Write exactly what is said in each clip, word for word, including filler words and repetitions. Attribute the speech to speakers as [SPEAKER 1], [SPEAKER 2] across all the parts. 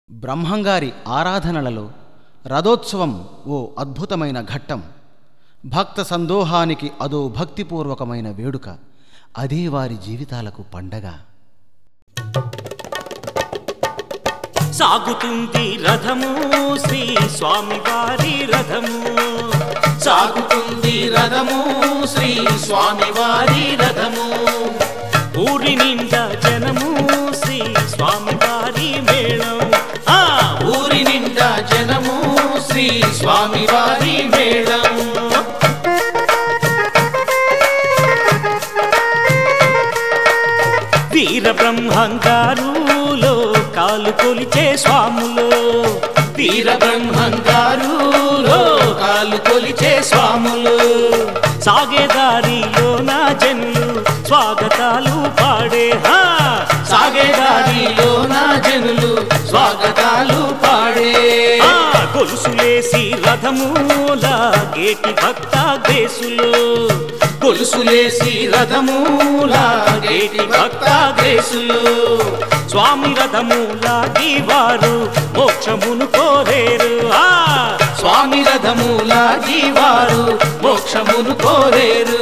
[SPEAKER 1] బ్రహ్మంగారి ఆరాధనలలో రథోత్సవం ఓ అద్భుతమైన ఘట్టం. భక్త సందోహానికి అదో భక్తిపూర్వకమైన వేడుక. అదే వారి జీవితాలకు పండగ.
[SPEAKER 2] సాగుతుంది రథము శ్రీ స్వామివారి రథము,
[SPEAKER 3] సాగుతుంది రథము శ్రీ స్వామివారి రథము.
[SPEAKER 2] ఊరి నిండా జనము శ్రీ స్వామివారి మేళం,
[SPEAKER 3] ఆ ఊరి నిండా జనము శ్రీ స్వామివారి మేళం.
[SPEAKER 2] వీర బ్రహ్మంగారులో కాలు కొలిచే స్వాములు,
[SPEAKER 3] వీర బ్రహ్మంగారులో కాలు కొలిచే స్వాములు.
[SPEAKER 2] సాగేదారిలో నా జనులు స్వాగతాలు పాడే, హా
[SPEAKER 3] సాగేదారిలో నా జనులు స్వాగతాలు పాడే.
[SPEAKER 2] గొలుసులేసి రథముల గేటి భక్త గ్రేసులు,
[SPEAKER 3] గొలుసులేసి రథముల గేటి భక్త గ్రేసులు.
[SPEAKER 2] స్వామి రథములాగి వారు మోక్షమును కోరేరు, ఆ
[SPEAKER 3] స్వామి రథములాగి వారు మోక్షమును కోరేరు.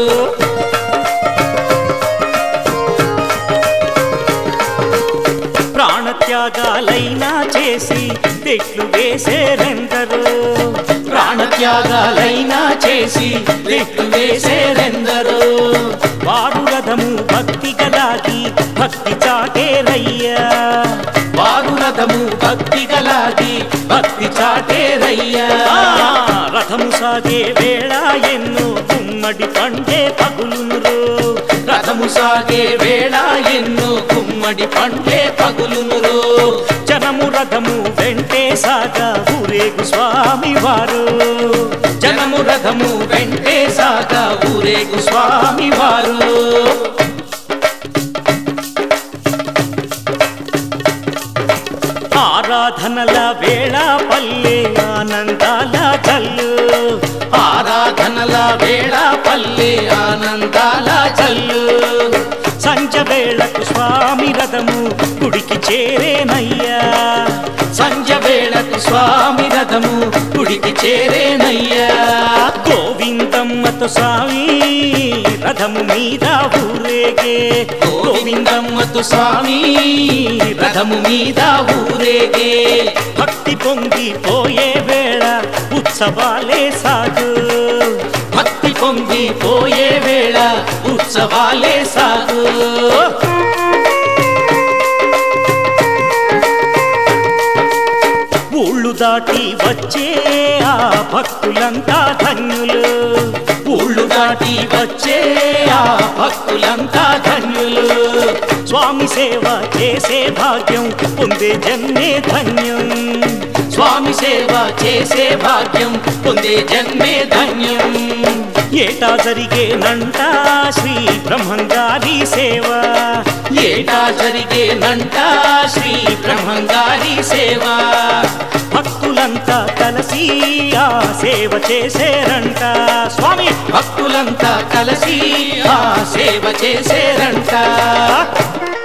[SPEAKER 2] ప్రాణత్యాగాలైనా చేసి తెట్లు వేసేరెందరు,
[SPEAKER 3] ప్రాణత్యాగాలైనా చేసి తెట్లు వేసేరెందరు.
[SPEAKER 2] వారు రథము భక్తి గలాగి భక్తి చాటేరయ్యా,
[SPEAKER 3] వారు రథము భక్తి గలాగి భక్తి చాటేరయ్యా.
[SPEAKER 2] రథము సాగే వేళ ఎన్నో గుమ్మడి పండే పగులునురు,
[SPEAKER 3] రథము సాగే వేళ ఎన్నో గుమ్మడి పండే పగులునురు.
[SPEAKER 2] జనము రథము వెంటే సాగా ఊరేగు స్వామి వారు,
[SPEAKER 3] జనము రథము వెంటే సాగా ఊరేగు స్వామి వారు.
[SPEAKER 2] ఆరాధనల వేళ పల్లె ఆనందాల చల్లు,
[SPEAKER 3] ఆరాధనల వేళ పల్లె ఆనందాల చల్లు.
[SPEAKER 2] సంజ వేళకు స్వామి రథము గుడికి చేరేనయ్యా,
[SPEAKER 3] సంజ వేళకు స్వామి రథము గుడికి చేరేనయ్యా.
[SPEAKER 2] గోవిందమ్మతో స్వామి రథము మీద ఊరేగే,
[SPEAKER 3] గోవిందమ్మతో స్వామి రథము మీద ఊరేగే.
[SPEAKER 2] భక్తి పొంగి పోయే వేళ ఉత్సవాలే సాగు,
[SPEAKER 3] భక్తి పొంగి పోయే వేళ ఉత్సవాలే సాగు.
[SPEAKER 2] ఊళ్ళు దాటి వచ్చే ఆ భక్తులంతా ధన్యులు,
[SPEAKER 3] ఊళ్ళు దాటి వచ్చే ఆ భక్తులంతా ధన్యులు.
[SPEAKER 2] స్వామి సేవ చేసే భాగ్యం పొందే జన్మే ధన్యం,
[SPEAKER 3] స్వామి సేవ చేసే భాగ్యం పొందే జన్మే ధన్యం.
[SPEAKER 2] ఏటా జరిగేనంట శ్రీ బ్రహ్మంగారి సేవ,
[SPEAKER 3] ఏటా జరిగేనంట శ్రీ బ్రహ్మంగారి సేవ.
[SPEAKER 2] భక్తులంతా కలిసి ఆ సేవ చేసేరంట స్వామి,
[SPEAKER 3] భక్తులంతా కలిసి ఆ సేవ చేసేరంట.